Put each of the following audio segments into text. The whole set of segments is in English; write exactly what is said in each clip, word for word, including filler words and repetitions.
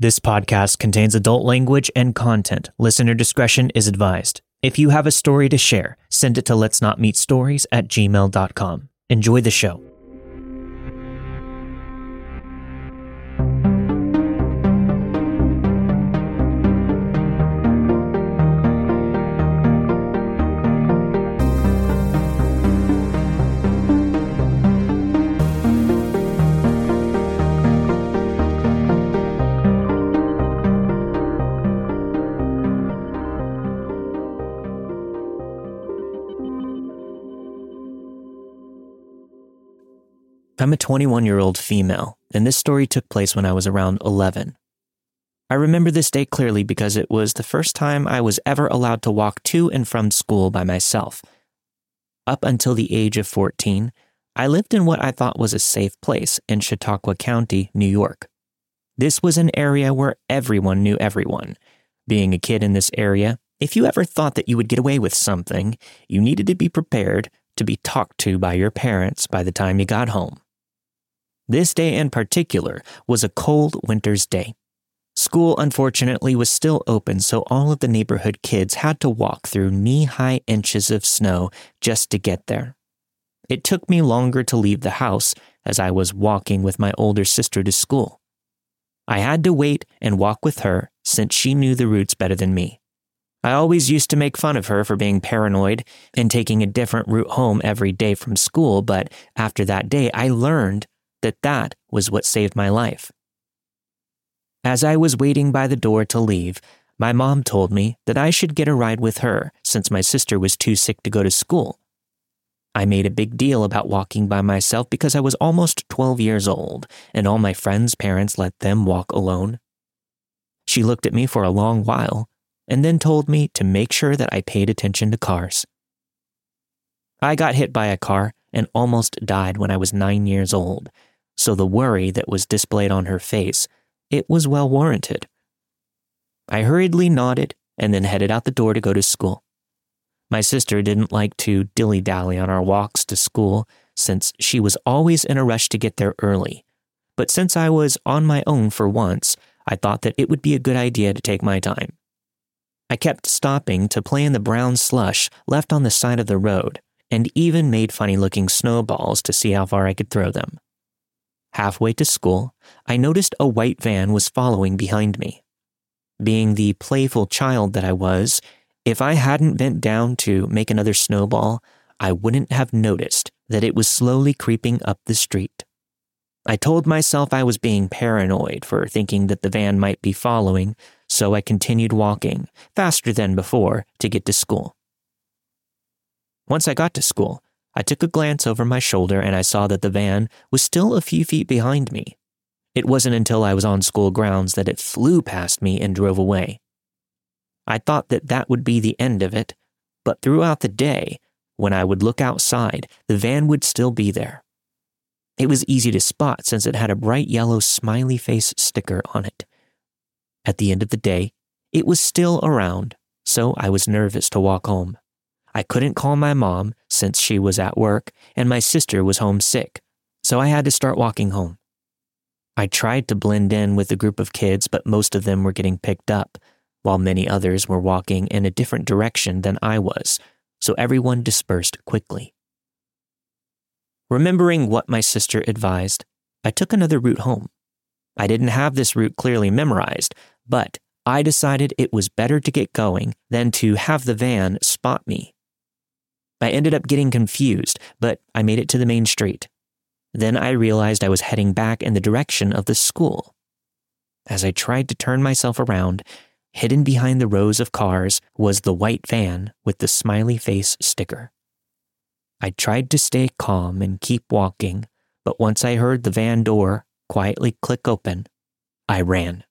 This podcast contains adult language and content. Listener discretion is advised. If you have a story to share, send it to let's not meet stories at gmail dot com. Enjoy the show. I'm a twenty-one-year-old female, and this story took place when I was around eleven. I remember this day clearly because it was the first time I was ever allowed to walk to and from school by myself. Up until the age of fourteen, I lived in what I thought was a safe place in Chautauqua County, New York. This was an area where everyone knew everyone. Being a kid in this area, if you ever thought that you would get away with something, you needed to be prepared to be talked to by your parents by the time you got home. This day in particular was a cold winter's day. School, unfortunately, was still open, so all of the neighborhood kids had to walk through knee-high inches of snow just to get there. It took me longer to leave the house as I was walking with my older sister to school. I had to wait and walk with her since she knew the routes better than me. I always used to make fun of her for being paranoid and taking a different route home every day from school, but after that day, I learned that that was what saved my life. As I was waiting by the door to leave, my mom told me that I should get a ride with her since my sister was too sick to go to school. I made a big deal about walking by myself because I was almost twelve years old, and all my friends' parents let them walk alone. She looked at me for a long while, and then told me to make sure that I paid attention to cars. I got hit by a car and almost died when I was nine years old, so the worry that was displayed on her face, it was well warranted. I hurriedly nodded and then headed out the door to go to school. My sister didn't like to dilly-dally on our walks to school since she was always in a rush to get there early, but since I was on my own for once, I thought that it would be a good idea to take my time. I kept stopping to play in the brown slush left on the side of the road, and even made funny-looking snowballs to see how far I could throw them. Halfway to school, I noticed a white van was following behind me. Being the playful child that I was, if I hadn't bent down to make another snowball, I wouldn't have noticed that it was slowly creeping up the street. I told myself I was being paranoid for thinking that the van might be following, so I continued walking, faster than before, to get to school. Once I got to school, I took a glance over my shoulder and I saw that the van was still a few feet behind me. It wasn't until I was on school grounds that it flew past me and drove away. I thought that that would be the end of it, but throughout the day, when I would look outside, the van would still be there. It was easy to spot since it had a bright yellow smiley face sticker on it. At the end of the day, it was still around, so I was nervous to walk home. I couldn't call my mom since she was at work and my sister was home sick, so I had to start walking home. I tried to blend in with the group of kids, but most of them were getting picked up, while many others were walking in a different direction than I was, so everyone dispersed quickly. Remembering what my sister advised, I took another route home. I didn't have this route clearly memorized, but I decided it was better to get going than to have the van spot me. I ended up getting confused, but I made it to the main street. Then I realized I was heading back in the direction of the school. As I tried to turn myself around, hidden behind the rows of cars was the white van with the smiley face sticker. I tried to stay calm and keep walking, but once I heard the van door quietly click open, I ran.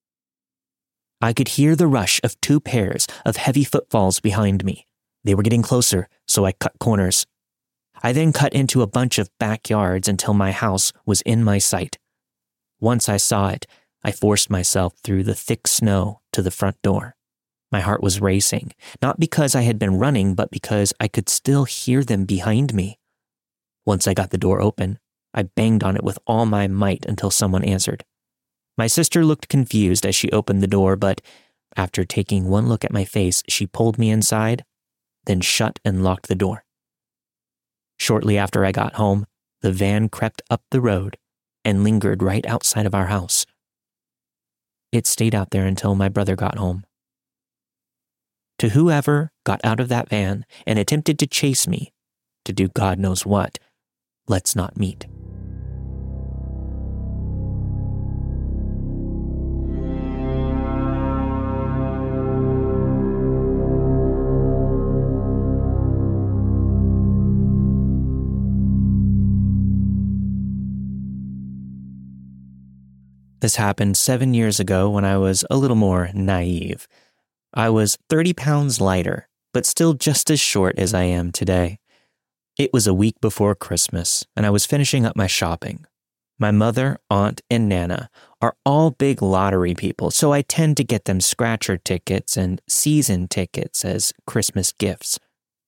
I could hear the rush of two pairs of heavy footfalls behind me. They were getting closer, so I cut corners. I then cut into a bunch of backyards until my house was in my sight. Once I saw it, I forced myself through the thick snow to the front door. My heart was racing, not because I had been running, but because I could still hear them behind me. Once I got the door open, I banged on it with all my might until someone answered. My sister looked confused as she opened the door, but after taking one look at my face, she pulled me inside, then shut and locked the door. Shortly after I got home, the van crept up the road and lingered right outside of our house. It stayed out there until my brother got home. To whoever got out of that van and attempted to chase me, to do God knows what, let's not meet. This happened seven years ago when I was a little more naive. I was thirty pounds lighter, but still just as short as I am today. It was a week before Christmas, and I was finishing up my shopping. My mother, aunt, and Nana are all big lottery people, so I tend to get them scratcher tickets and season tickets as Christmas gifts.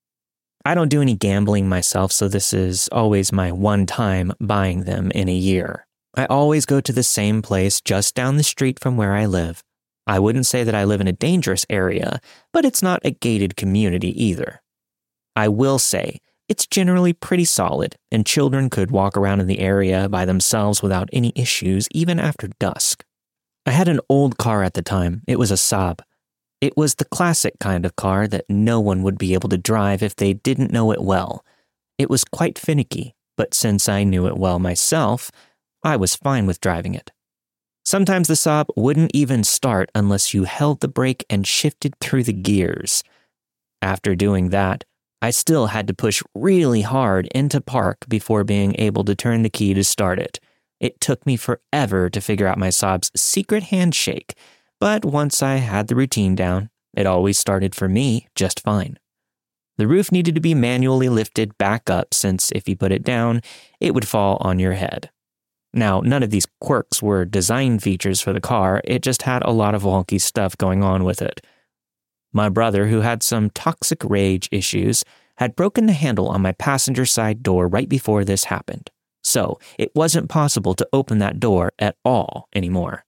I don't do any gambling myself, so this is always my one time buying them in a year. I always go to the same place just down the street from where I live. I wouldn't say that I live in a dangerous area, but it's not a gated community either. I will say it's generally pretty solid, and children could walk around in the area by themselves without any issues even after dusk. I had an old car at the time. It was a Saab. It was the classic kind of car that no one would be able to drive if they didn't know it well. It was quite finicky, but since I knew it well myself, I was fine with driving it. Sometimes the Saab wouldn't even start unless you held the brake and shifted through the gears. After doing that, I still had to push really hard into park before being able to turn the key to start it. It took me forever to figure out my Saab's secret handshake, but once I had the routine down, it always started for me just fine. The roof needed to be manually lifted back up since if you put it down, it would fall on your head. Now, none of these quirks were design features for the car, it just had a lot of wonky stuff going on with it. My brother, who had some toxic rage issues, had broken the handle on my passenger side door right before this happened, so it wasn't possible to open that door at all anymore.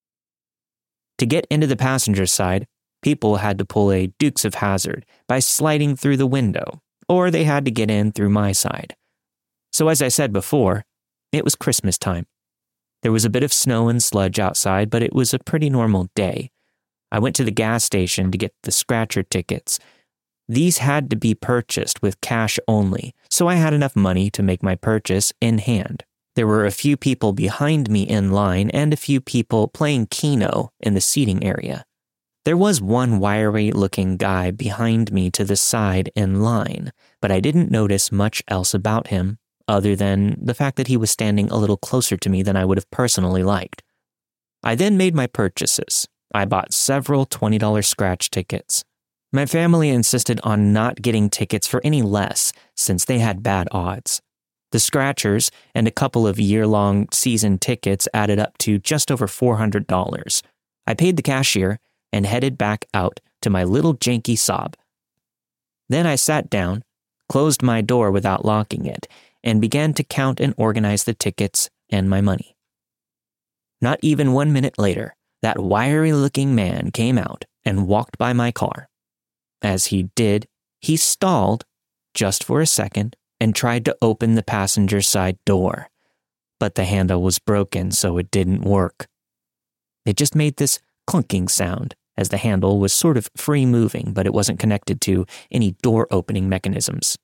To get into the passenger side, people had to pull a Dukes of Hazzard by sliding through the window, or they had to get in through my side. So as I said before, it was Christmas time. There was a bit of snow and sludge outside, but it was a pretty normal day. I went to the gas station to get the scratcher tickets. These had to be purchased with cash only, so I had enough money to make my purchase in hand. There were a few people behind me in line and a few people playing Keno in the seating area. There was one wiry-looking guy behind me to the side in line, but I didn't notice much else about him, other than the fact that he was standing a little closer to me than I would have personally liked. I then made my purchases. I bought several twenty dollars scratch tickets. My family insisted on not getting tickets for any less since they had bad odds. The scratchers and a couple of year-long season tickets added up to just over four hundred dollars. I paid the cashier and headed back out to my little janky Saab. Then I sat down, closed my door without locking it, and began to count and organize the tickets and my money. Not even one minute later, that wiry-looking man came out and walked by my car. As he did, he stalled just for a second and tried to open the passenger side door, but the handle was broken, so it didn't work. It just made this clunking sound as the handle was sort of free-moving, but it wasn't connected to any door-opening mechanisms.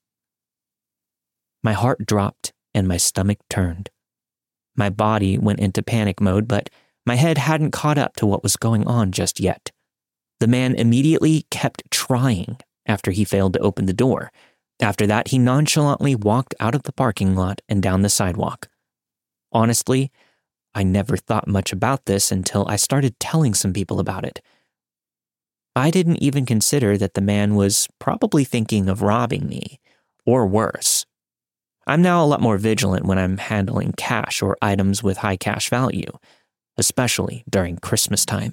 My heart dropped and my stomach turned. My body went into panic mode, but my head hadn't caught up to what was going on just yet. The man immediately kept trying after he failed to open the door. After that, he nonchalantly walked out of the parking lot and down the sidewalk. Honestly, I never thought much about this until I started telling some people about it. I didn't even consider that the man was probably thinking of robbing me, or worse. I'm now a lot more vigilant when I'm handling cash or items with high cash value, especially during Christmas time.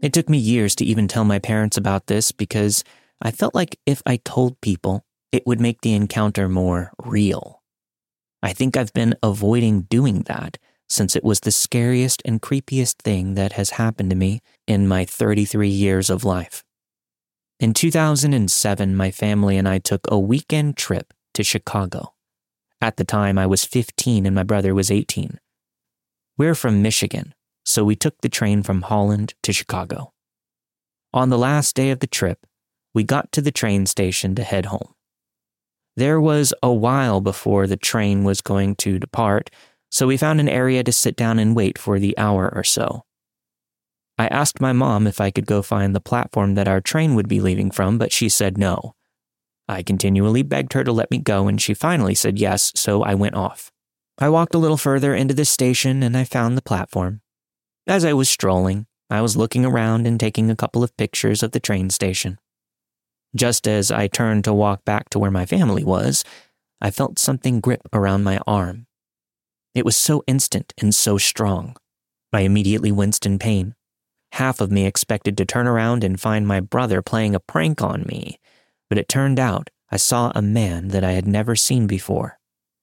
It took me years to even tell my parents about this because I felt like if I told people, it would make the encounter more real. I think I've been avoiding doing that since it was the scariest and creepiest thing that has happened to me in my thirty-three years of life. In two thousand seven, my family and I took a weekend trip to Chicago. At the time, I was fifteen and my brother was eighteen. We're from Michigan, so we took the train from Holland to Chicago. On the last day of the trip, we got to the train station to head home. There was a while before the train was going to depart, so we found an area to sit down and wait for the hour or so. I asked my mom if I could go find the platform that our train would be leaving from, but she said no. I continually begged her to let me go, and she finally said yes, so I went off. I walked a little further into the station, and I found the platform. As I was strolling, I was looking around and taking a couple of pictures of the train station. Just as I turned to walk back to where my family was, I felt something grip around my arm. It was so instant and so strong. I immediately winced in pain. Half of me expected to turn around and find my brother playing a prank on me, but it turned out I saw a man that I had never seen before.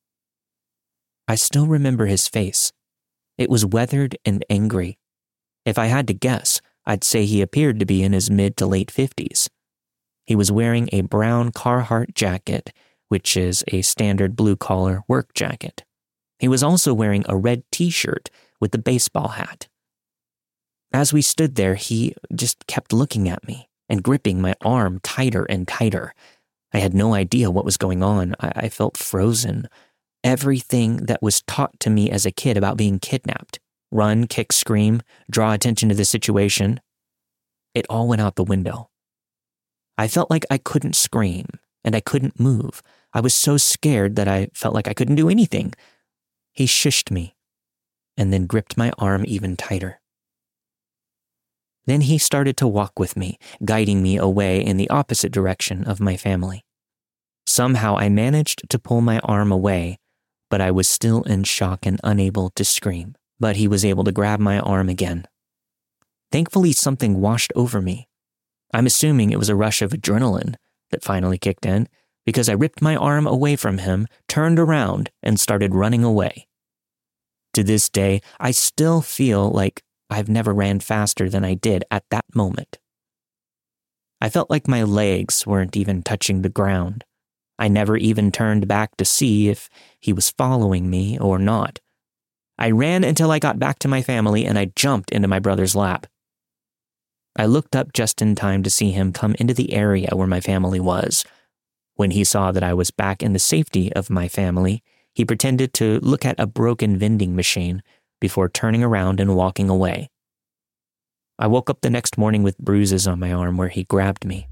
I still remember his face. It was weathered and angry. If I had to guess, I'd say he appeared to be in his mid to late fifties. He was wearing a brown Carhartt jacket, which is a standard blue-collar work jacket. He was also wearing a red t-shirt with a baseball hat. As we stood there, he just kept looking at me and gripping my arm tighter and tighter. I had no idea what was going on. I, I felt frozen. Everything that was taught to me as a kid about being kidnapped, run, kick, scream, draw attention to the situation, it all went out the window. I felt like I couldn't scream and I couldn't move. I was so scared that I felt like I couldn't do anything. He shushed me and then gripped my arm even tighter. Then he started to walk with me, guiding me away in the opposite direction of my family. Somehow I managed to pull my arm away, but I was still in shock and unable to scream. But he was able to grab my arm again. Thankfully, something washed over me. I'm assuming it was a rush of adrenaline that finally kicked in, because I ripped my arm away from him, turned around, and started running away. To this day, I still feel like I've never ran faster than I did at that moment. I felt like my legs weren't even touching the ground. I never even turned back to see if he was following me or not. I ran until I got back to my family and I jumped into my brother's lap. I looked up just in time to see him come into the area where my family was. When he saw that I was back in the safety of my family, he pretended to look at a broken vending machine before turning around and walking away. I woke up the next morning with bruises on my arm where he grabbed me.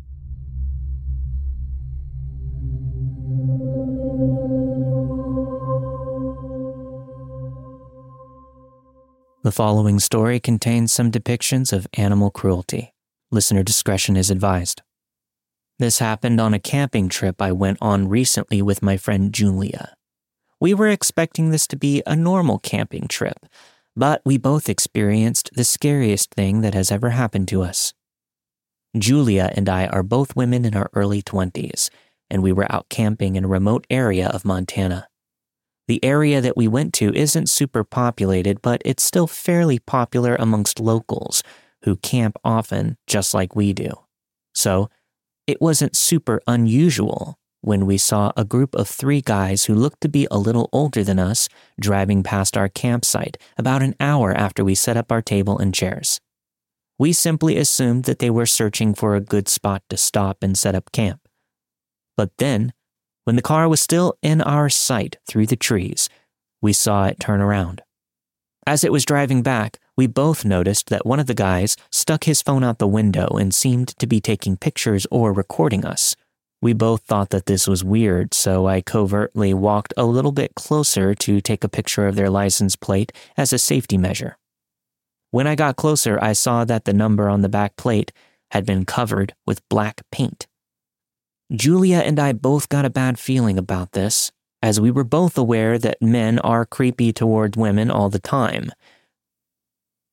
The following story contains some depictions of animal cruelty. Listener discretion is advised. This happened on a camping trip I went on recently with my friend Julia. We were expecting this to be a normal camping trip, but we both experienced the scariest thing that has ever happened to us. Julia and I are both women in our early twenties, and we were out camping in a remote area of Montana. The area that we went to isn't super populated, but it's still fairly popular amongst locals who camp often, just like we do. So, it wasn't super unusual when we saw a group of three guys who looked to be a little older than us driving past our campsite about an hour after we set up our table and chairs. We simply assumed that they were searching for a good spot to stop and set up camp. But then, when the car was still in our sight through the trees, we saw it turn around. As it was driving back, we both noticed that one of the guys stuck his phone out the window and seemed to be taking pictures or recording us. We both thought that this was weird, so I covertly walked a little bit closer to take a picture of their license plate as a safety measure. When I got closer, I saw that the number on the back plate had been covered with black paint. Julia and I both got a bad feeling about this, as we were both aware that men are creepy towards women all the time.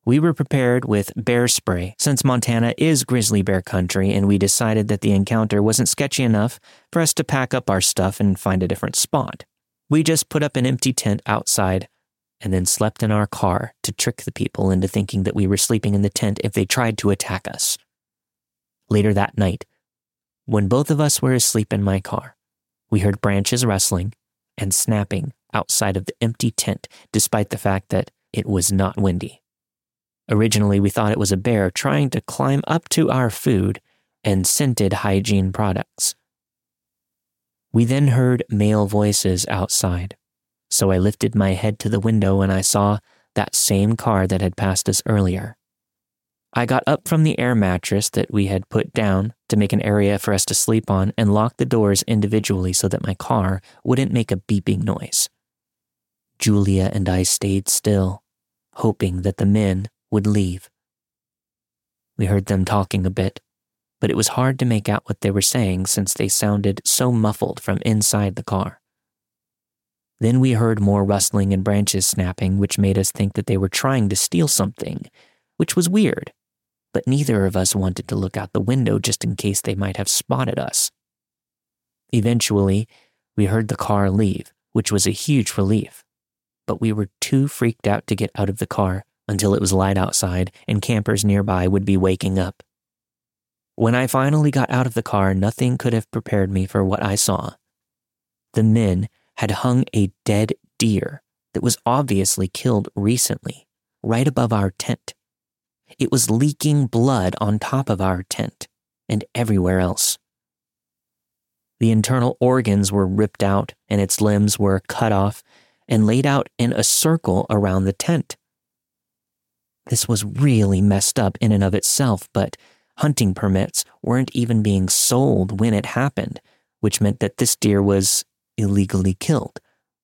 We were prepared with bear spray since Montana is grizzly bear country, and we decided that the encounter wasn't sketchy enough for us to pack up our stuff and find a different spot. We just put up an empty tent outside and then slept in our car to trick the people into thinking that we were sleeping in the tent if they tried to attack us. Later that night, when both of us were asleep in my car, we heard branches rustling and snapping outside of the empty tent despite the fact that it was not windy. Originally, we thought it was a bear trying to climb up to our food and scented hygiene products. We then heard male voices outside, so I lifted my head to the window and I saw that same car that had passed us earlier. I got up from the air mattress that we had put down to make an area for us to sleep on and locked the doors individually so that my car wouldn't make a beeping noise. Julia and I stayed still, hoping that the men would leave. We heard them talking a bit, but it was hard to make out what they were saying since they sounded so muffled from inside the car. Then we heard more rustling and branches snapping, which made us think that they were trying to steal something, which was weird, but neither of us wanted to look out the window just in case they might have spotted us. Eventually, we heard the car leave, which was a huge relief, but we were too freaked out to get out of the car until it was light outside and campers nearby would be waking up. When I finally got out of the car, nothing could have prepared me for what I saw. The men had hung a dead deer that was obviously killed recently, right above our tent. It was leaking blood on top of our tent and everywhere else. The internal organs were ripped out and its limbs were cut off and laid out in a circle around the tent. This was really messed up in and of itself, but hunting permits weren't even being sold when it happened, which meant that this deer was illegally killed.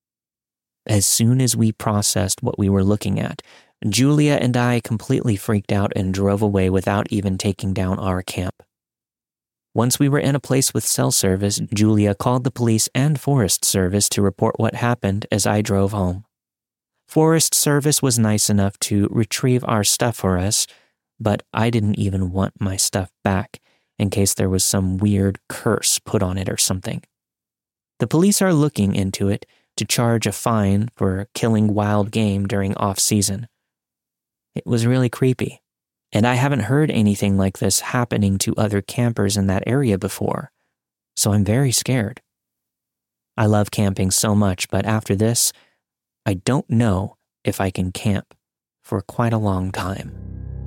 As soon as we processed what we were looking at, Julia and I completely freaked out and drove away without even taking down our camp. Once we were in a place with cell service, Julia called the police and Forest Service to report what happened as I drove home. Forest Service was nice enough to retrieve our stuff for us, but I didn't even want my stuff back in case there was some weird curse put on it or something. The police are looking into it to charge a fine for killing wild game during off-season. It was really creepy, and I haven't heard anything like this happening to other campers in that area before, so I'm very scared. I love camping so much, but after this, I don't know if I can camp for quite a long time.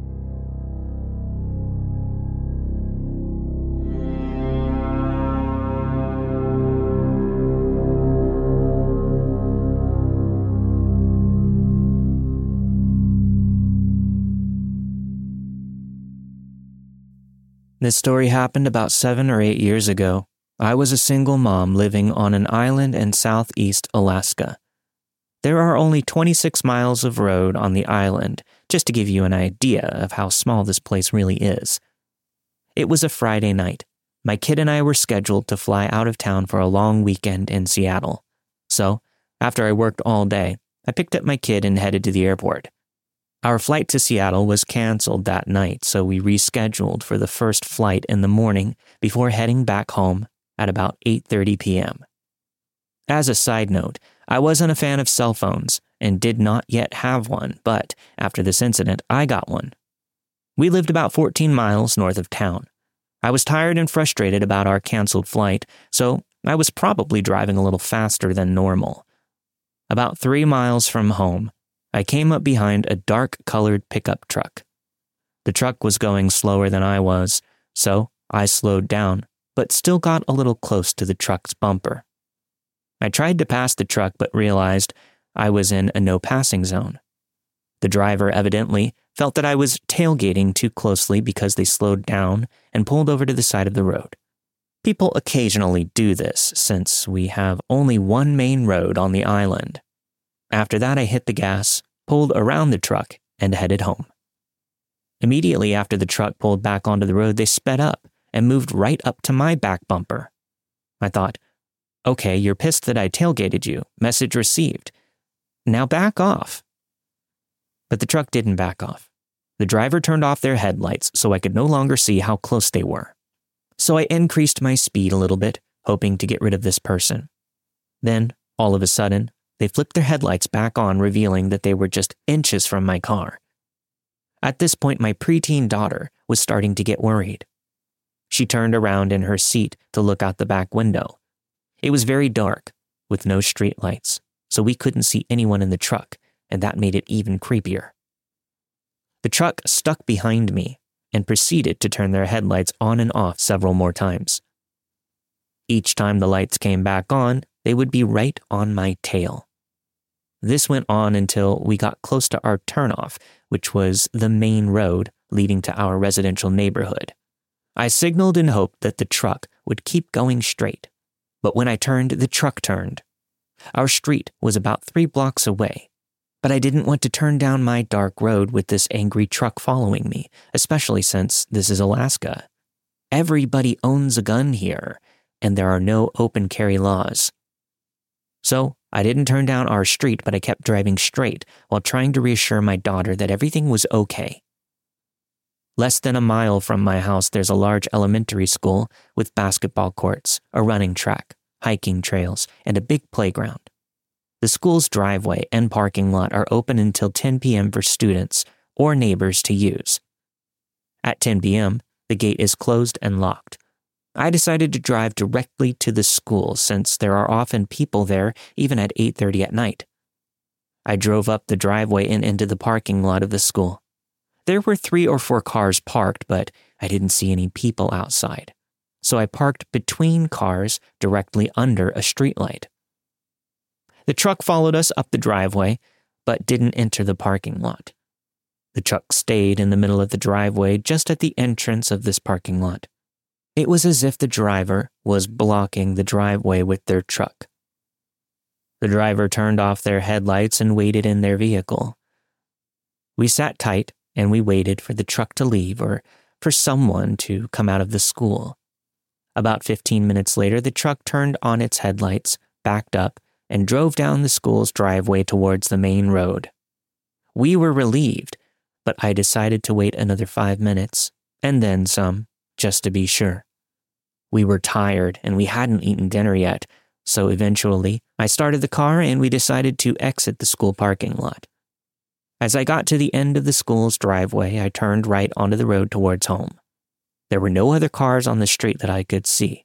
This story happened about seven or eight years ago. I was a single mom living on an island in southeast Alaska. There are only twenty-six miles of road on the island, just to give you an idea of how small this place really is. It was a Friday night. My kid and I were scheduled to fly out of town for a long weekend in Seattle. So, after I worked all day, I picked up my kid and headed to the airport. Our flight to Seattle was canceled that night, so we rescheduled for the first flight in the morning before heading back home at about eight thirty p.m. As a side note, I wasn't a fan of cell phones and did not yet have one, but after this incident, I got one. We lived about fourteen miles north of town. I was tired and frustrated about our canceled flight, so I was probably driving a little faster than normal. About three miles from home, I came up behind a dark-colored pickup truck. The truck was going slower than I was, so I slowed down, but still got a little close to the truck's bumper. I tried to pass the truck but realized I was in a no-passing zone. The driver evidently felt that I was tailgating too closely because they slowed down and pulled over to the side of the road. People occasionally do this since we have only one main road on the island. After that, I hit the gas, pulled around the truck, and headed home. Immediately after the truck pulled back onto the road, they sped up and moved right up to my back bumper. I thought, okay, you're pissed that I tailgated you. Message received. Now back off. But the truck didn't back off. The driver turned off their headlights so I could no longer see how close they were. So I increased my speed a little bit, hoping to get rid of this person. Then, all of a sudden, they flipped their headlights back on, revealing that they were just inches from my car. At this point, my preteen daughter was starting to get worried. She turned around in her seat to look out the back window. It was very dark, with no street lights, so we couldn't see anyone in the truck, and that made it even creepier. The truck stuck behind me and proceeded to turn their headlights on and off several more times. Each time the lights came back on, they would be right on my tail. This went on until we got close to our turnoff, which was the main road leading to our residential neighborhood. I signaled in hope that the truck would keep going straight, but when I turned, the truck turned. Our street was about three blocks away, but I didn't want to turn down my dark road with this angry truck following me, especially since this is Alaska. Everybody owns a gun here, and there are no open carry laws. So I didn't turn down our street, but I kept driving straight while trying to reassure my daughter that everything was okay. Less than a mile from my house, there's a large elementary school with basketball courts, a running track, hiking trails, and a big playground. The school's driveway and parking lot are open until ten p.m. for students or neighbors to use. At ten p.m., the gate is closed and locked. I decided to drive directly to the school since there are often people there even at eight thirty at night. I drove up the driveway and into the parking lot of the school. There were three or four cars parked, but I didn't see any people outside. So I parked between cars directly under a streetlight. The truck followed us up the driveway, but didn't enter the parking lot. The truck stayed in the middle of the driveway just at the entrance of this parking lot. It was as if the driver was blocking the driveway with their truck. The driver turned off their headlights and waited in their vehicle. We sat tight and we waited for the truck to leave or for someone to come out of the school. About fifteen minutes later, the truck turned on its headlights, backed up, and drove down the school's driveway towards the main road. We were relieved, but I decided to wait another five minutes, and then some, just to be sure. We were tired and we hadn't eaten dinner yet, so eventually I started the car and we decided to exit the school parking lot. As I got to the end of the school's driveway, I turned right onto the road towards home. There were no other cars on the street that I could see.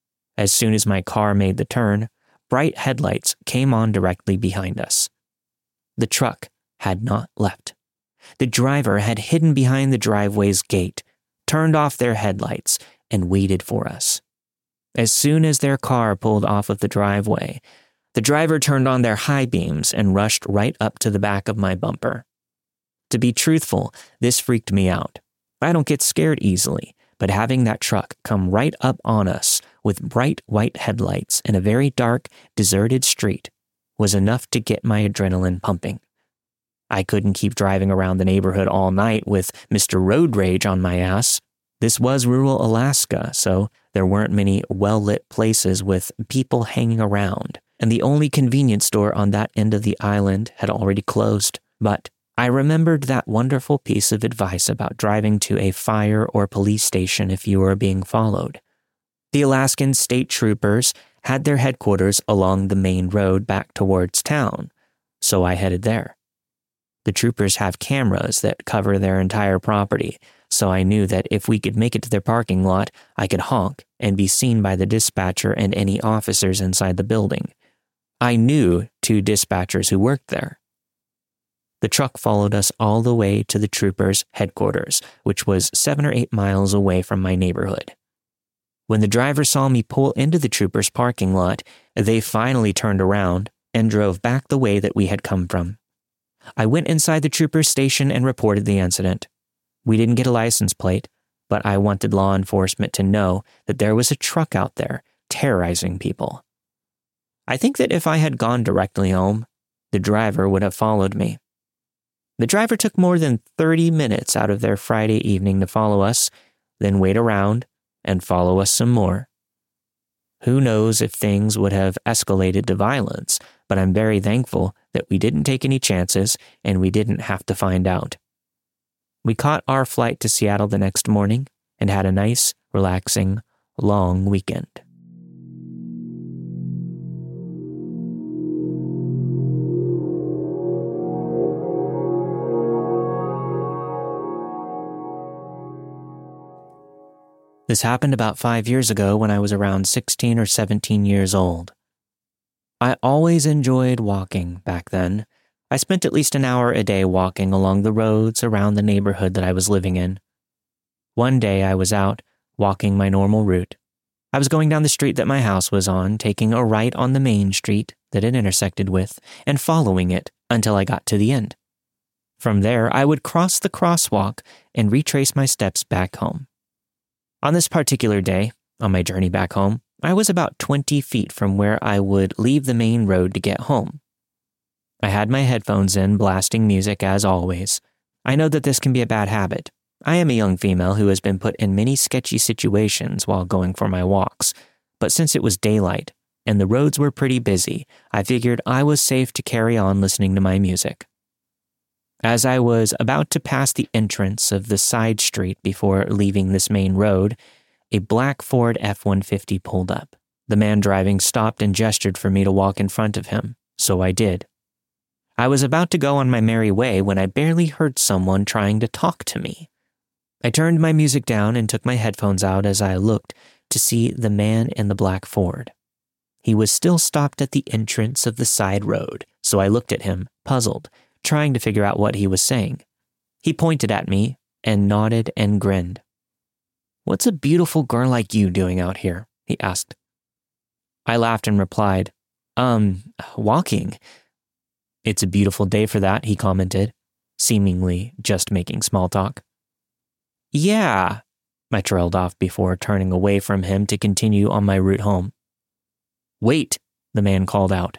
As soon as my car made the turn, bright headlights came on directly behind us. The truck had not left. The driver had hidden behind the driveway's gate, turned off their headlights, and waited for us. As soon as their car pulled off of the driveway, the driver turned on their high beams and rushed right up to the back of my bumper. To be truthful, this freaked me out. I don't get scared easily, but having that truck come right up on us with bright white headlights in a very dark, deserted street was enough to get my adrenaline pumping. I couldn't keep driving around the neighborhood all night with Mister Road Rage on my ass. This was rural Alaska, so there weren't many well-lit places with people hanging around, and the only convenience store on that end of the island had already closed. But I remembered that wonderful piece of advice about driving to a fire or police station if you were being followed. The Alaskan state troopers had their headquarters along the main road back towards town, so I headed there. The troopers have cameras that cover their entire property, so I knew that if we could make it to their parking lot, I could honk and be seen by the dispatcher and any officers inside the building. I knew two dispatchers who worked there. The truck followed us all the way to the troopers' headquarters, which was seven or eight miles away from my neighborhood. When the driver saw me pull into the troopers' parking lot, they finally turned around and drove back the way that we had come from. I went inside the troopers' station and reported the incident. We didn't get a license plate, but I wanted law enforcement to know that there was a truck out there terrorizing people. I think that if I had gone directly home, the driver would have followed me. The driver took more than thirty minutes out of their Friday evening to follow us, then wait around and follow us some more. Who knows if things would have escalated to violence, but I'm very thankful that we didn't take any chances and we didn't have to find out. We caught our flight to Seattle the next morning and had a nice, relaxing, long weekend. This happened about five years ago when I was around sixteen or seventeen years old. I always enjoyed walking back then. I spent at least an hour a day walking along the roads around the neighborhood that I was living in. One day I was out, walking my normal route. I was going down the street that my house was on, taking a right on the main street that it intersected with, and following it until I got to the end. From there, I would cross the crosswalk and retrace my steps back home. On this particular day, on my journey back home, I was about twenty feet from where I would leave the main road to get home. I had my headphones in, blasting music as always. I know that this can be a bad habit. I am a young female who has been put in many sketchy situations while going for my walks, but since it was daylight and the roads were pretty busy, I figured I was safe to carry on listening to my music. As I was about to pass the entrance of the side street before leaving this main road, a black Ford F one fifty pulled up. The man driving stopped and gestured for me to walk in front of him, so I did. I was about to go on my merry way when I barely heard someone trying to talk to me. I turned my music down and took my headphones out as I looked to see the man in the black Ford. He was still stopped at the entrance of the side road, so I looked at him, puzzled, trying to figure out what he was saying. He pointed at me and nodded and grinned. "What's a beautiful girl like you doing out here?" he asked. I laughed and replied, Um, walking. "It's a beautiful day for that," he commented, seemingly just making small talk. "Yeah," I trailed off before turning away from him to continue on my route home. "Wait," the man called out.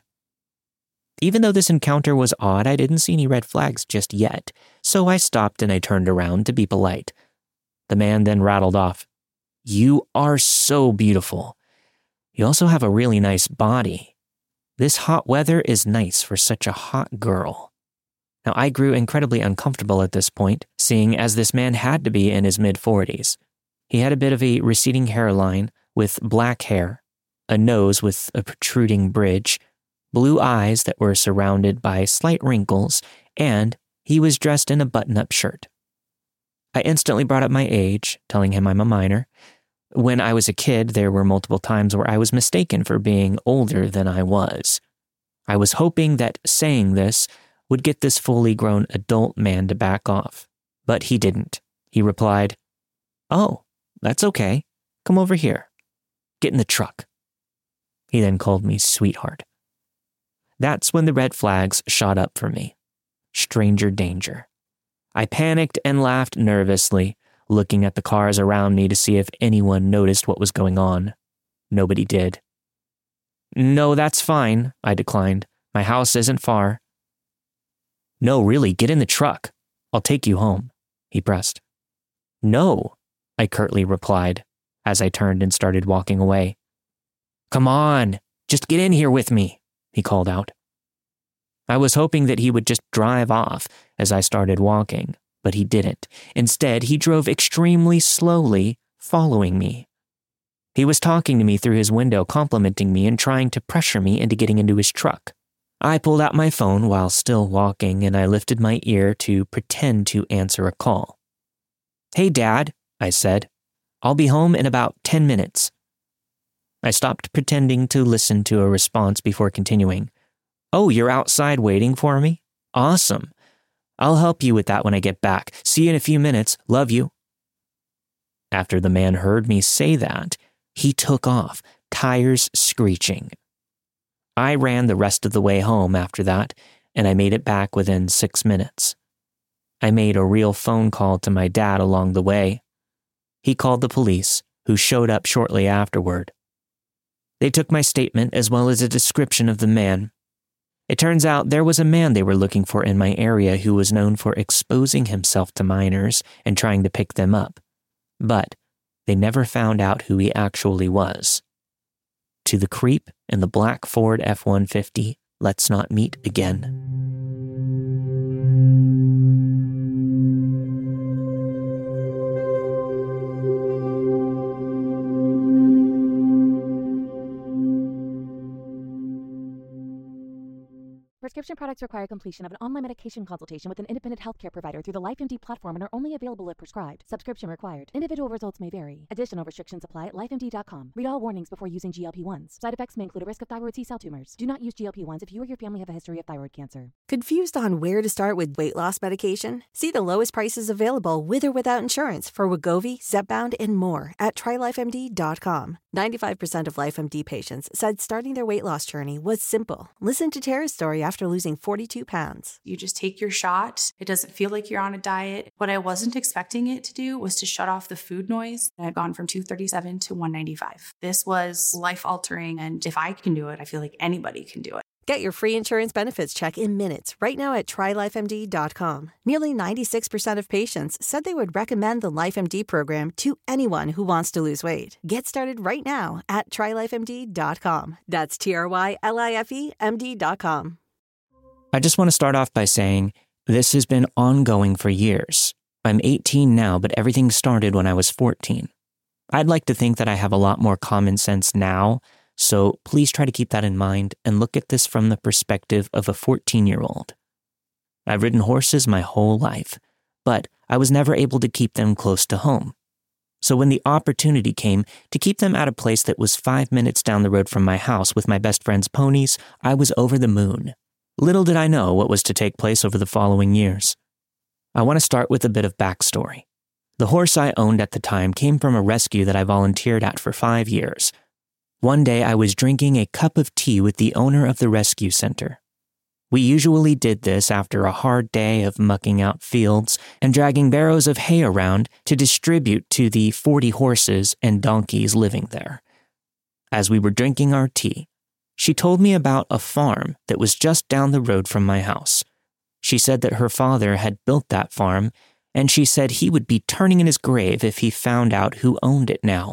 Even though this encounter was odd, I didn't see any red flags just yet, so I stopped and I turned around to be polite. The man then rattled off, "You are so beautiful. You also have a really nice body. This hot weather is nice for such a hot girl." Now, I grew incredibly uncomfortable at this point, seeing as this man had to be in his mid-forties. He had a bit of a receding hairline with black hair, a nose with a protruding bridge, blue eyes that were surrounded by slight wrinkles, and he was dressed in a button-up shirt. I instantly brought up my age, telling him I'm a minor. When I was a kid, there were multiple times where I was mistaken for being older than I was. I was hoping that saying this would get this fully grown adult man to back off, but he didn't. He replied, "Oh, that's okay. Come over here. Get in the truck." He then called me sweetheart. That's when the red flags shot up for me. Stranger danger. I panicked and laughed nervously, looking at the cars around me to see if anyone noticed what was going on. Nobody did. "No, that's fine," I declined. "My house isn't far." "No, really, get in the truck. I'll take you home," he pressed. "No," I curtly replied as I turned and started walking away. "Come on, just get in here with me," he called out. I was hoping that he would just drive off as I started walking, but he didn't. Instead, he drove extremely slowly, following me. He was talking to me through his window, complimenting me and trying to pressure me into getting into his truck. I pulled out my phone while still walking, and I lifted my ear to pretend to answer a call. "Hey, Dad," I said. "I'll be home in about ten minutes. I stopped pretending to listen to a response before continuing. "Oh, you're outside waiting for me? Awesome. I'll help you with that when I get back. See you in a few minutes. Love you." After the man heard me say that, he took off, tires screeching. I ran the rest of the way home after that, and I made it back within six minutes. I made a real phone call to my dad along the way. He called the police, who showed up shortly afterward. They took my statement as well as a description of the man. It turns out there was a man they were looking for in my area who was known for exposing himself to minors and trying to pick them up, but they never found out who he actually was. To the creep in the black Ford F one fifty, let's not meet again. Prescription products require completion of an online medication consultation with an independent healthcare provider through the LifeMD platform and are only available if prescribed. Subscription required. Individual results may vary. Additional restrictions apply at life M D dot com. Read all warnings before using G L P ones. Side effects may include a risk of thyroid C-cell tumors. Do not use G L P ones if you or your family have a history of thyroid cancer. Confused on where to start with weight loss medication? See the lowest prices available with or without insurance for Wegovy, Zepbound, and more at try life M D dot com. ninety-five percent of LifeMD patients said starting their weight loss journey was simple. Listen to Tara's story after losing forty-two pounds. You just take your shot. It doesn't feel like you're on a diet. What I wasn't expecting it to do was to shut off the food noise. I've gone from two thirty-seven to one ninety-five. This was life-altering, and if I can do it, I feel like anybody can do it. Get your free insurance benefits check in minutes right now at try life M D dot com. Nearly ninety-six percent of patients said they would recommend the LifeMD program to anyone who wants to lose weight. Get started right now at try life M D dot com. That's T R Y L I F E M D dot com. I just want to start off by saying this has been ongoing for years. I'm eighteen now, but everything started when I was fourteen. I'd like to think that I have a lot more common sense now, so please try to keep that in mind and look at this from the perspective of a fourteen-year-old. I've ridden horses my whole life, but I was never able to keep them close to home. So when the opportunity came to keep them at a place that was five minutes down the road from my house with my best friend's ponies, I was over the moon. Little did I know what was to take place over the following years. I want to start with a bit of backstory. The horse I owned at the time came from a rescue that I volunteered at for five years. One day I was drinking a cup of tea with the owner of the rescue center. We usually did this after a hard day of mucking out fields and dragging barrows of hay around to distribute to the forty horses and donkeys living there. As we were drinking our tea, she told me about a farm that was just down the road from my house. She said that her father had built that farm, and she said he would be turning in his grave if he found out who owned it now.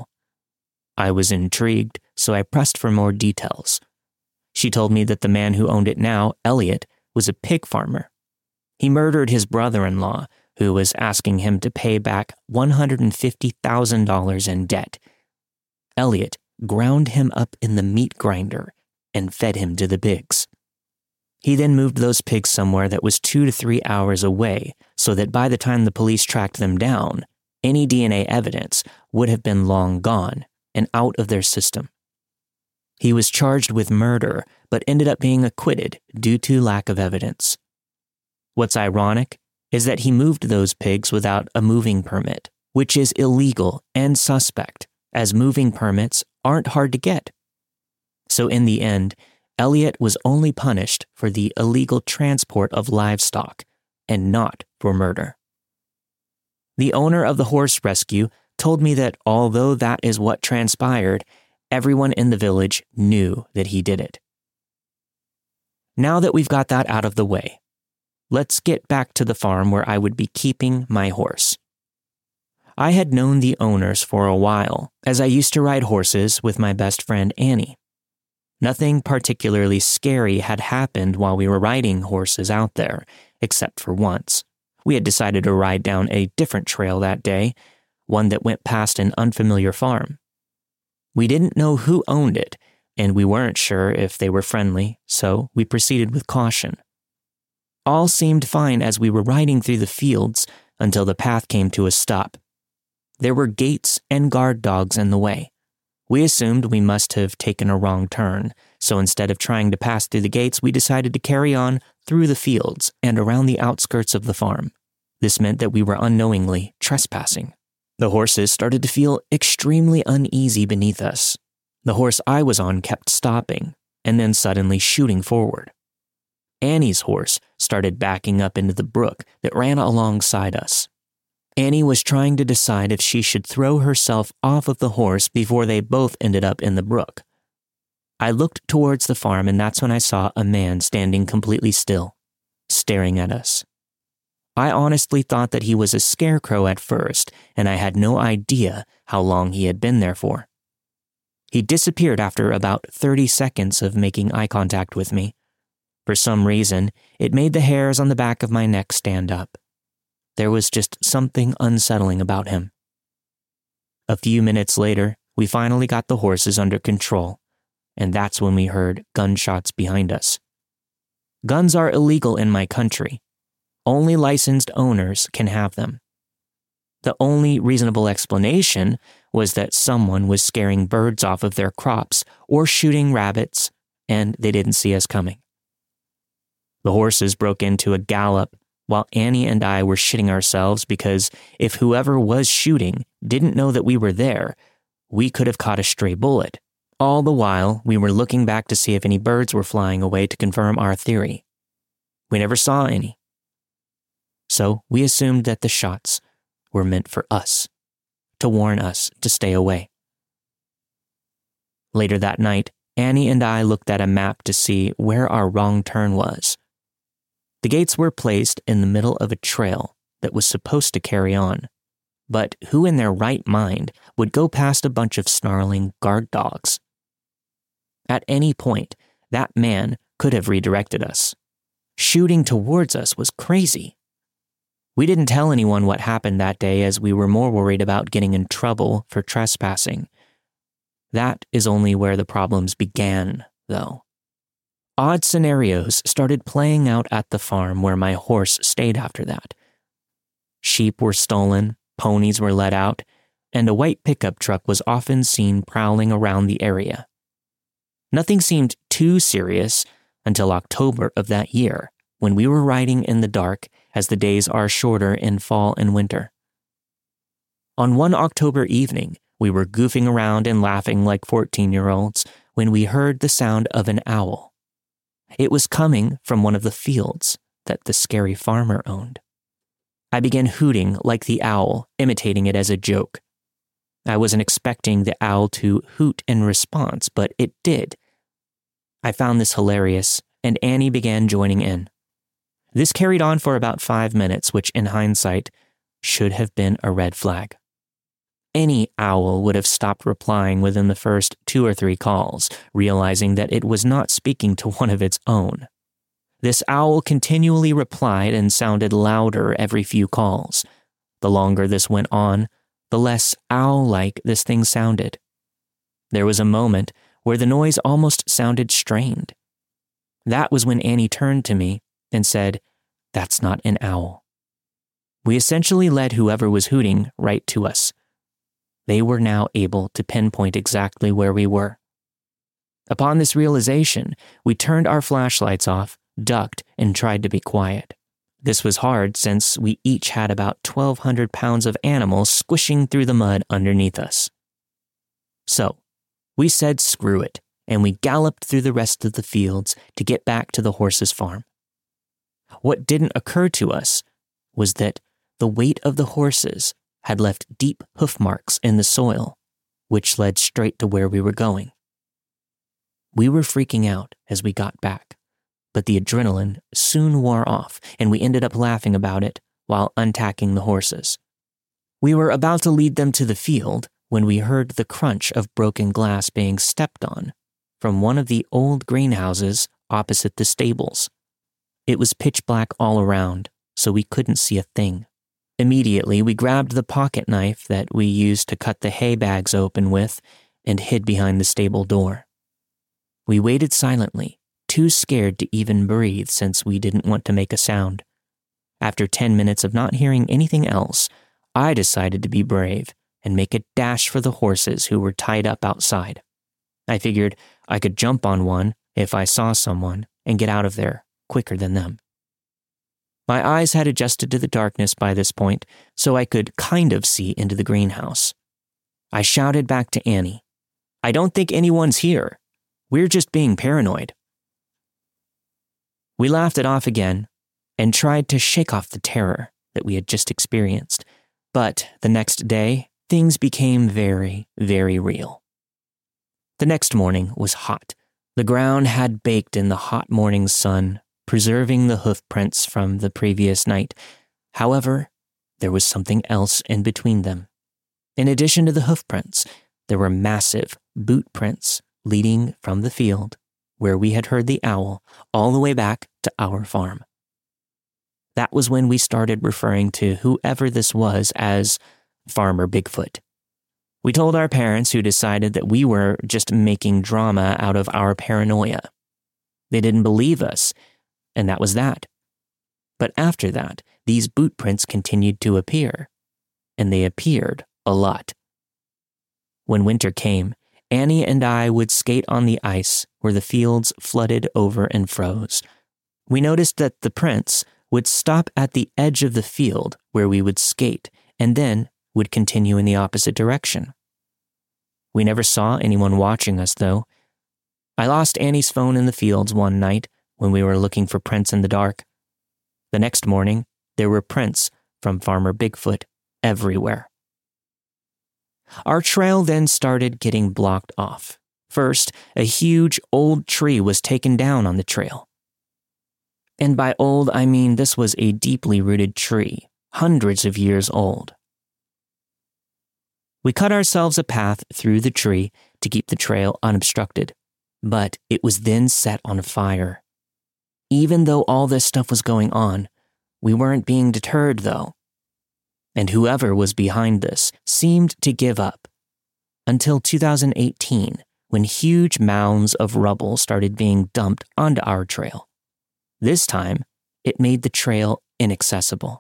I was intrigued, so I pressed for more details. She told me that the man who owned it now, Elliot, was a pig farmer. He murdered his brother-in-law, who was asking him to pay back one hundred fifty thousand dollars in debt. Elliot ground him up in the meat grinder and fed him to the pigs. He then moved those pigs somewhere that was two to three hours away, so that by the time the police tracked them down, any D N A evidence would have been long gone and out of their system. He was charged with murder, but ended up being acquitted due to lack of evidence. What's ironic is that he moved those pigs without a moving permit, which is illegal and suspect, as moving permits aren't hard to get. So in the end, Elliot was only punished for the illegal transport of livestock and not for murder. The owner of the horse rescue told me that although that is what transpired, everyone in the village knew that he did it. Now that we've got that out of the way, let's get back to the farm where I would be keeping my horse. I had known the owners for a while, as I used to ride horses with my best friend Annie. Nothing particularly scary had happened while we were riding horses out there, except for once. We had decided to ride down a different trail that day, one that went past an unfamiliar farm. We didn't know who owned it, and we weren't sure if they were friendly, so we proceeded with caution. All seemed fine as we were riding through the fields until the path came to a stop. There were gates and guard dogs in the way. We assumed we must have taken a wrong turn, so instead of trying to pass through the gates, we decided to carry on through the fields and around the outskirts of the farm. This meant that we were unknowingly trespassing. The horses started to feel extremely uneasy beneath us. The horse I was on kept stopping, and then suddenly shooting forward. Annie's horse started backing up into the brook that ran alongside us. Annie was trying to decide if she should throw herself off of the horse before they both ended up in the brook. I looked towards the farm, and that's when I saw a man standing completely still, staring at us. I honestly thought that he was a scarecrow at first, and I had no idea how long he had been there for. He disappeared after about thirty seconds of making eye contact with me. For some reason, it made the hairs on the back of my neck stand up. There was just something unsettling about him. A few minutes later, we finally got the horses under control, and that's when we heard gunshots behind us. Guns are illegal in my country. Only licensed owners can have them. The only reasonable explanation was that someone was scaring birds off of their crops or shooting rabbits, and they didn't see us coming. The horses broke into a gallop while Annie and I were shitting ourselves because if whoever was shooting didn't know that we were there, we could have caught a stray bullet. All the while, we were looking back to see if any birds were flying away to confirm our theory. We never saw any. So we assumed that the shots were meant for us, to warn us to stay away. Later that night, Annie and I looked at a map to see where our wrong turn was. The gates were placed in the middle of a trail that was supposed to carry on, but who in their right mind would go past a bunch of snarling guard dogs? At any point, that man could have redirected us. Shooting towards us was crazy. We didn't tell anyone what happened that day as we were more worried about getting in trouble for trespassing. That is only where the problems began, though. Odd scenarios started playing out at the farm where my horse stayed after that. Sheep were stolen, ponies were let out, and a white pickup truck was often seen prowling around the area. Nothing seemed too serious until October of that year, when we were riding in the dark as the days are shorter in fall and winter. On one October evening, we were goofing around and laughing like fourteen-year-olds when we heard the sound of an owl. It was coming from one of the fields that the scary farmer owned. I began hooting like the owl, imitating it as a joke. I wasn't expecting the owl to hoot in response, but it did. I found this hilarious, and Annie began joining in. This carried on for about five minutes, which in hindsight should have been a red flag. Any owl would have stopped replying within the first two or three calls, realizing that it was not speaking to one of its own. This owl continually replied and sounded louder every few calls. The longer this went on, the less owl-like this thing sounded. There was a moment where the noise almost sounded strained. That was when Annie turned to me and said, "That's not an owl." We essentially led whoever was hooting right to us. They were now able to pinpoint exactly where we were. Upon this realization, we turned our flashlights off, ducked, and tried to be quiet. This was hard since we each had about twelve hundred pounds of animals squishing through the mud underneath us. So, we said screw it, and we galloped through the rest of the fields to get back to the horse's farm. What didn't occur to us was that the weight of the horses had left deep hoof marks in the soil, which led straight to where we were going. We were freaking out as we got back, but the adrenaline soon wore off, and we ended up laughing about it while untacking the horses. We were about to lead them to the field when we heard the crunch of broken glass being stepped on from one of the old greenhouses opposite the stables. It was pitch black all around, so we couldn't see a thing. Immediately, we grabbed the pocket knife that we used to cut the hay bags open with and hid behind the stable door. We waited silently, too scared to even breathe since we didn't want to make a sound. After ten minutes of not hearing anything else, I decided to be brave and make a dash for the horses who were tied up outside. I figured I could jump on one if I saw someone and get out of there quicker than them. My eyes had adjusted to the darkness by this point, so I could kind of see into the greenhouse. I shouted back to Annie, "I don't think anyone's here. We're just being paranoid." We laughed it off again and tried to shake off the terror that we had just experienced, but the next day, things became very, very real. The next morning was hot. The ground had baked in the hot morning sun, preserving the hoof prints from the previous night. However, there was something else in between them. In addition to the hoof prints, there were massive boot prints leading from the field where we had heard the owl all the way back to our farm. That was when we started referring to whoever this was as Farmer Bigfoot. We told our parents, who decided that we were just making drama out of our paranoia. They didn't believe us, and that was that. But after that, these boot prints continued to appear, and they appeared a lot. When winter came, Annie and I would skate on the ice where the fields flooded over and froze. We noticed that the prints would stop at the edge of the field where we would skate and then would continue in the opposite direction. We never saw anyone watching us, though. I lost Annie's phone in the fields one night when we were looking for prints in the dark. The next morning, there were prints from Farmer Bigfoot everywhere. Our trail then started getting blocked off. First, a huge old tree was taken down on the trail. And by old, I mean this was a deeply rooted tree, hundreds of years old. We cut ourselves a path through the tree to keep the trail unobstructed, but it was then set on fire. Even though all this stuff was going on, we weren't being deterred, though. And whoever was behind this seemed to give up. Until two thousand eighteen, when huge mounds of rubble started being dumped onto our trail. This time, it made the trail inaccessible.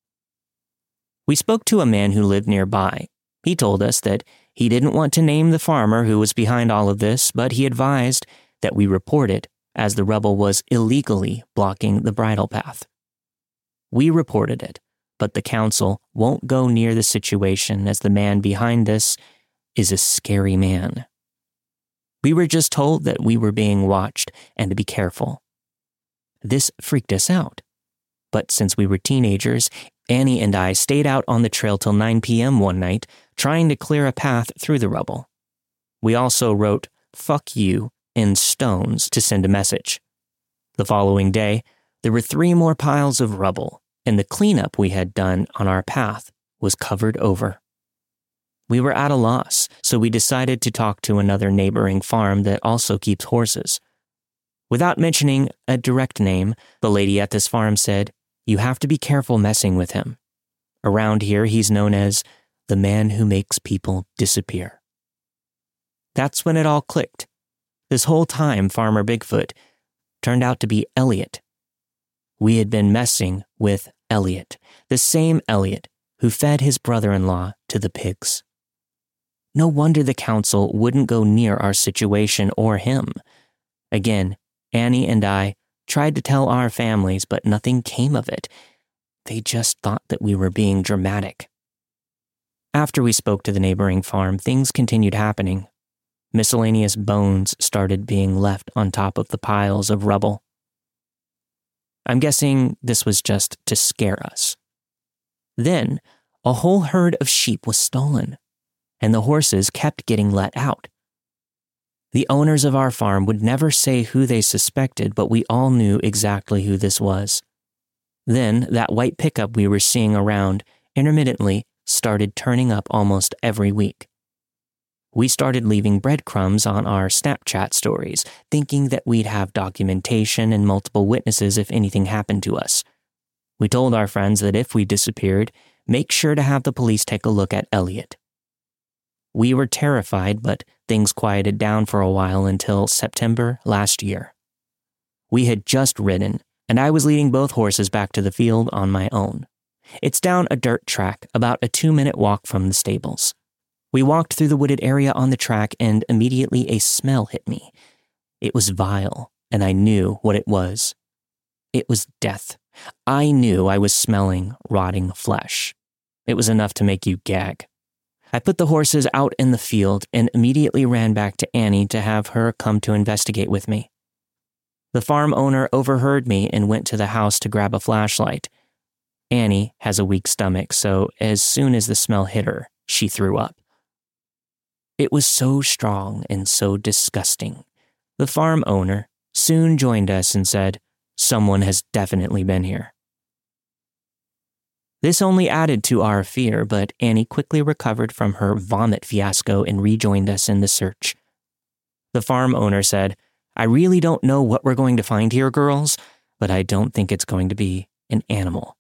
We spoke to a man who lived nearby. He told us that he didn't want to name the farmer who was behind all of this, but he advised that we report it as the rubble was illegally blocking the bridle path. We reported it, but the council won't go near the situation as the man behind this is a scary man. We were just told that we were being watched and to be careful. This freaked us out. But since we were teenagers, Annie and I stayed out on the trail till nine p.m. one night, trying to clear a path through the rubble. We also wrote, "Fuck you," in stones to send a message. The following day, there were three more piles of rubble, and the cleanup we had done on our path was covered over. We were at a loss, so we decided to talk to another neighboring farm that also keeps horses. Without mentioning a direct name, the lady at this farm said, "You have to be careful messing with him. Around here, he's known as the man who makes people disappear." That's when it all clicked. This whole time, Farmer Bigfoot turned out to be Elliot. We had been messing with Elliot, the same Elliot who fed his brother-in-law to the pigs. No wonder the council wouldn't go near our situation or him. Again, Annie and I tried to tell our families, but nothing came of it. They just thought that we were being dramatic. After we spoke to the neighboring farm, things continued happening. Miscellaneous bones started being left on top of the piles of rubble. I'm guessing this was just to scare us. Then, a whole herd of sheep was stolen, and the horses kept getting let out. The owners of our farm would never say who they suspected, but we all knew exactly who this was. Then, that white pickup we were seeing around intermittently started turning up almost every week. We started leaving breadcrumbs on our Snapchat stories, thinking that we'd have documentation and multiple witnesses if anything happened to us. We told our friends that if we disappeared, make sure to have the police take a look at Elliot. We were terrified, but things quieted down for a while until September last year. We had just ridden, and I was leading both horses back to the field on my own. It's down a dirt track, about a two-minute walk from the stables. We walked through the wooded area on the track, and immediately a smell hit me. It was vile, and I knew what it was. It was death. I knew I was smelling rotting flesh. It was enough to make you gag. I put the horses out in the field and immediately ran back to Annie to have her come to investigate with me. The farm owner overheard me and went to the house to grab a flashlight. Annie has a weak stomach, so as soon as the smell hit her, she threw up. It was so strong and so disgusting. The farm owner soon joined us and said, "Someone has definitely been here." This only added to our fear, but Annie quickly recovered from her vomit fiasco and rejoined us in the search. The farm owner said, "I really don't know what we're going to find here, girls, but I don't think it's going to be an animal."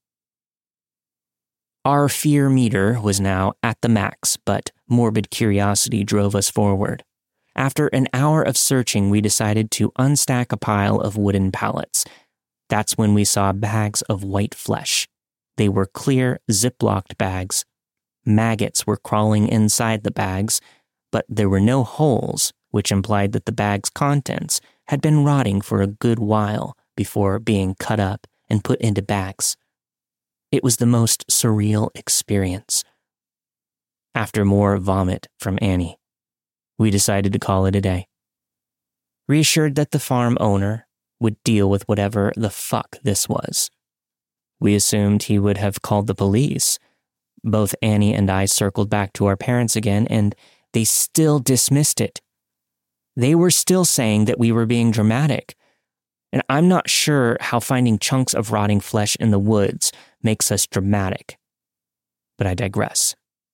Our fear meter was now at the max, but morbid curiosity drove us forward. After an hour of searching, we decided to unstack a pile of wooden pallets. That's when we saw bags of white flesh. They were clear, ziplocked bags. Maggots were crawling inside the bags, but there were no holes, which implied that the bag's contents had been rotting for a good while before being cut up and put into bags. It was the most surreal experience. After more vomit from Annie, we decided to call it a day. Reassured that the farm owner would deal with whatever the fuck this was. We assumed he would have called the police. Both Annie and I circled back to our parents again, and they still dismissed it. They were still saying that we were being dramatic. And I'm not sure how finding chunks of rotting flesh in the woods makes us dramatic. But I digress.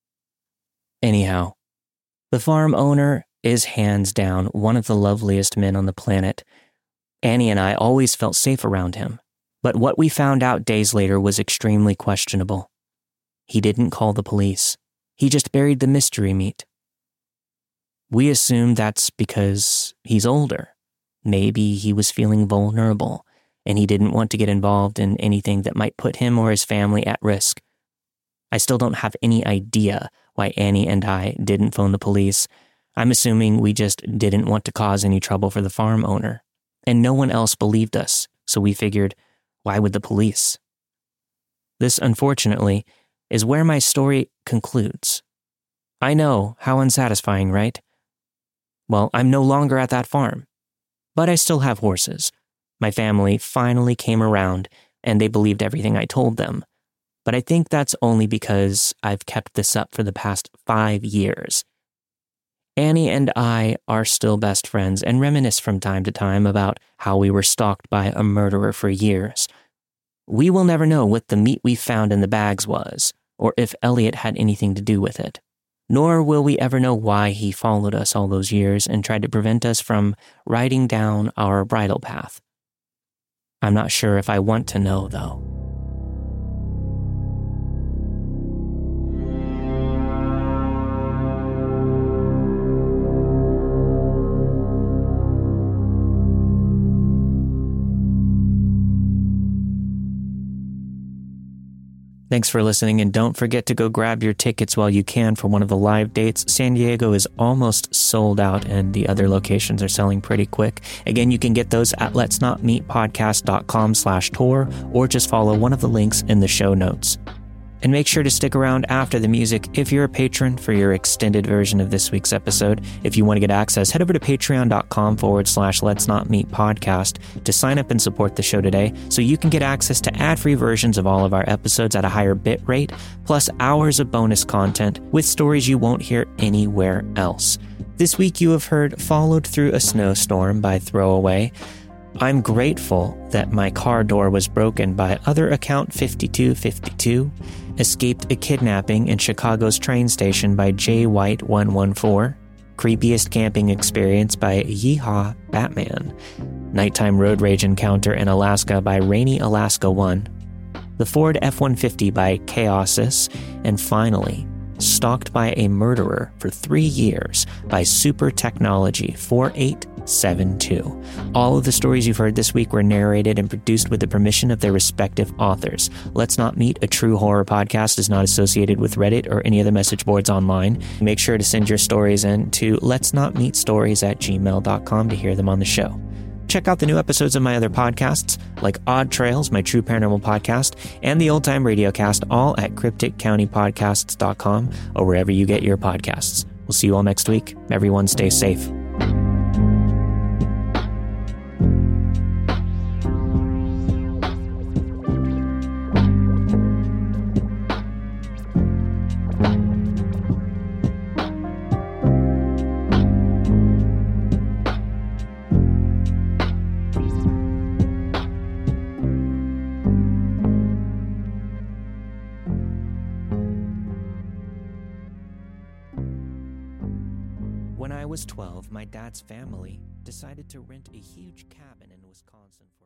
Anyhow, the farm owner is hands down one of the loveliest men on the planet. Annie and I always felt safe around him, but what we found out days later was extremely questionable. He didn't call the police. He just buried the mystery meat. We assume that's because he's older. Maybe he was feeling vulnerable, and he didn't want to get involved in anything that might put him or his family at risk. I still don't have any idea why Annie and I didn't phone the police. I'm assuming we just didn't want to cause any trouble for the farm owner. And no one else believed us, so we figured, why would the police? This, unfortunately, is where my story concludes. I know, how unsatisfying, right? Well, I'm no longer at that farm, but I still have horses. My family finally came around, and they believed everything I told them. But I think that's only because I've kept this up for the past five years. Annie and I are still best friends and reminisce from time to time about how we were stalked by a murderer for years. We will never know what the meat we found in the bags was, or if Elliot had anything to do with it. Nor will we ever know why he followed us all those years and tried to prevent us from riding down our bridle path. I'm not sure if I want to know, though. Thanks for listening, and don't forget to go grab your tickets while you can for one of the live dates. San Diego is almost sold out, and the other locations are selling pretty quick. Again, you can get those at letsnotmeetpodcast.com slash tour, or just follow one of the links in the show notes. And make sure to stick around after the music if you're a patron for your extended version of this week's episode. If you want to get access, head over to patreon.com forward slash Let's Not Meet Podcast to sign up and support the show today so you can get access to ad-free versions of all of our episodes at a higher bit rate, plus hours of bonus content with stories you won't hear anywhere else. This week you have heard Followed Through a Snowstorm by Throwaway. I'm grateful that my car door was broken by other account fifty-two fifty-two, Escaped a Kidnapping in Chicago's Train Station by J White one one four, Creepiest Camping Experience by Yeehaw Batman, Nighttime Road Rage Encounter in Alaska by Rainy Alaska one, the Ford F one fifty by Chaosis, and finally, Stalked by a Murderer for Three Years by Super Technology four eight seven two. All of the stories you've heard this week were narrated and produced with the permission of their respective authors. Let's Not Meet, a true horror podcast, is not associated with Reddit or any other message boards online. Make sure to send your stories in to let's not meet stories at gmail dot com to hear them on the show. Check out the new episodes of my other podcasts, like Odd Trails, my true paranormal podcast, and the Old Time Radiocast, all at cryptic county podcasts dot com or wherever you get your podcasts. We'll see you all next week. Everyone stay safe. When I was twelve, my dad's family decided to rent a huge cabin in Wisconsin for